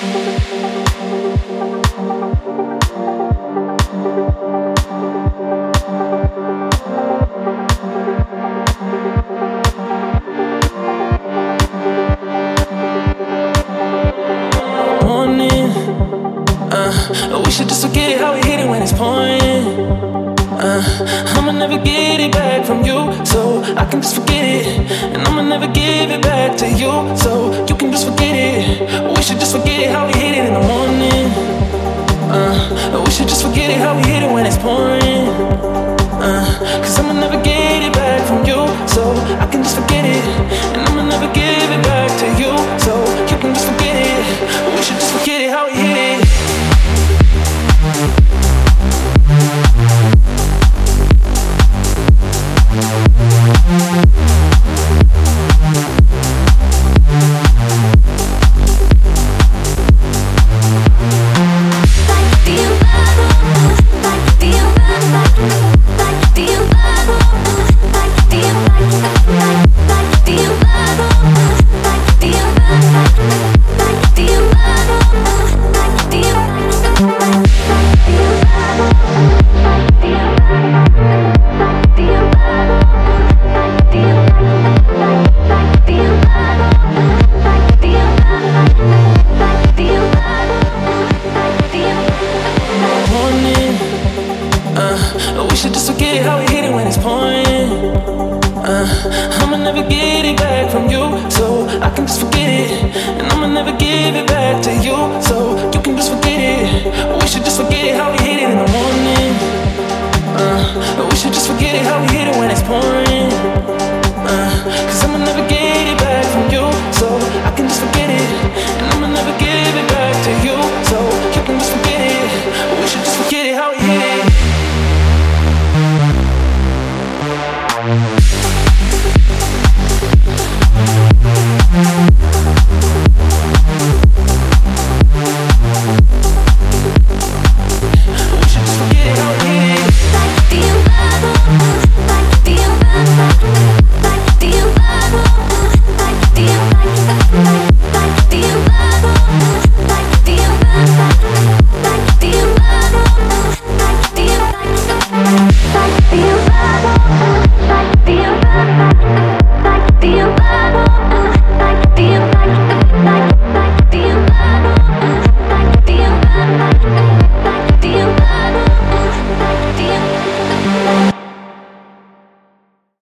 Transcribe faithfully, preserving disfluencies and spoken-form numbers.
Uh, we should just forget it, how we hit it when it's pouring. Uh, I'ma never get it back from you, so I can just forget it. And I'ma never give it back to you, so you can just forget it. We should just forget it, how we hit it in the morning. Uh, we should just forget it, how we hit it when it's pouring. Uh, Cause I'ma never get it back from you, so I can just forget it. And I'ma never give it back to you, so you can just forget it. We should just forget it, how we hit it. We should just forget it, how we hit it when it's pouring. uh, I'ma never get it back from you, so I can just forget it. And I'ma never give it back to you, so you can just forget it. We should just forget it, how we hit it in the morning. uh, We should just forget it, how we hit it when it's pouring. uh, Cause I'ma never get